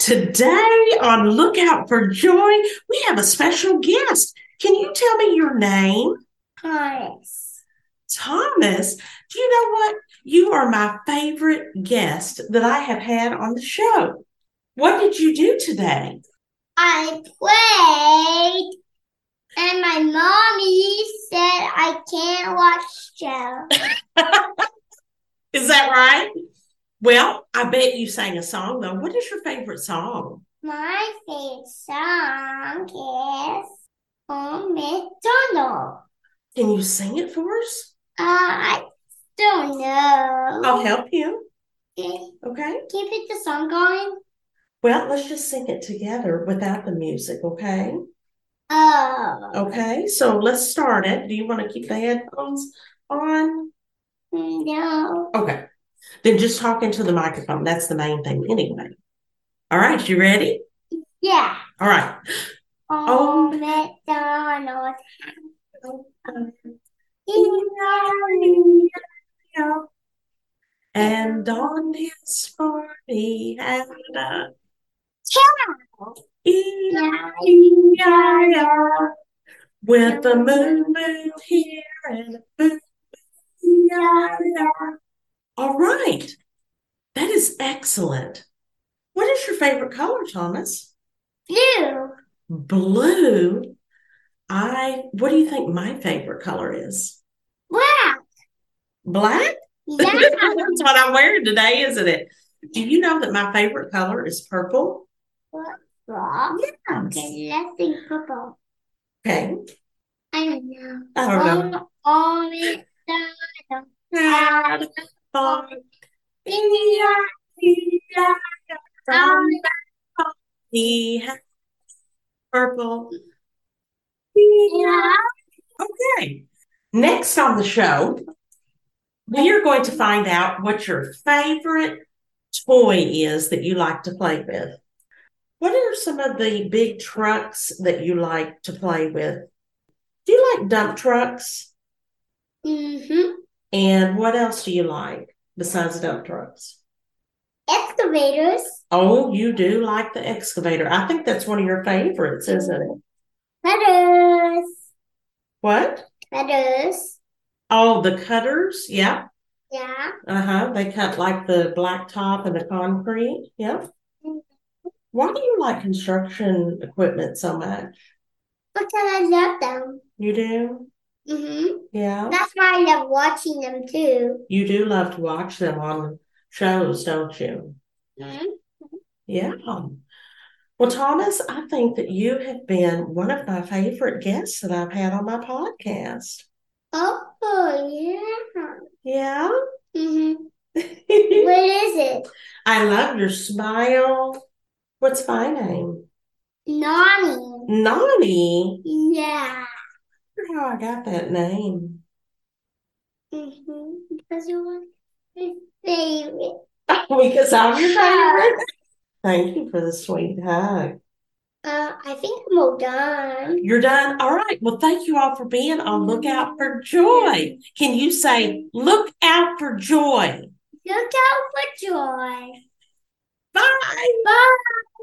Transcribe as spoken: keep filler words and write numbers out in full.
Today on Lookout for Joy, we have a special guest. Can you tell me your name? Thomas. Thomas, do you know what? You are my favorite guest that I have had on the show. What did you do today? I played, and my mommy said I can't watch show. Is that right? Well, I bet you sang a song, though. What is your favorite song? My favorite song is On McDonald. Can you sing it for us? Uh, I don't know. I'll help you. Okay. Okay. Can you pick the song going? Well, let's just sing it together without the music, okay? Oh. Okay, so let's start it. Do you want to keep the headphones on? No. Okay. Then just talk into the microphone. That's the main thing anyway. All right, you ready? Yeah. All right. On McDonald. And on his farm he had a cow. E I E I O with a moo moo here and a moo E I O. All right. That is excellent. What is your favorite color, Thomas? Blue. Blue. I, what do you think my favorite color is? Black. Black? Yeah. That's what I'm wearing today, isn't it? Do you know that my favorite color is purple? What? Yeah. Okay, let's think purple. Okay. I don't know. I don't know. On it, He has purple. Yeah. Okay. Next on the show, we are going to find out what your favorite toy is that you like to play with. What are some of the big trucks that you like to play with? Do you like dump trucks? Mm-hmm. And what else do you like besides dump trucks? Excavators. Oh, you do like the excavator. I think that's one of your favorites, isn't it? Cutters. What? Cutters. Oh, the cutters. Yeah. Yeah. Uh-huh. They cut like the blacktop and the concrete. Yeah. Mm-hmm. Why do you like construction equipment so much? Because I love them. You do? Mm-hmm. Yeah. That's why I love watching them too. You do love to watch them on shows, don't you? Mm-hmm. Yeah. Well, Thomas, I think that you have been one of my favorite guests that I've had on my podcast. Oh, yeah. Yeah? Mm-hmm. What is it? I love your smile. What's my name? Nani. Nani? Yeah. I wonder how I got that name. Mm-hmm. Because you were my favorite. Because I'm your favorite? Thank you for the sweet hug. Uh, I think I'm all done. You're done? All right. Well, thank you all for being on Lookout for Joy. Can you say, look out for joy? Look out for joy. Bye. Bye.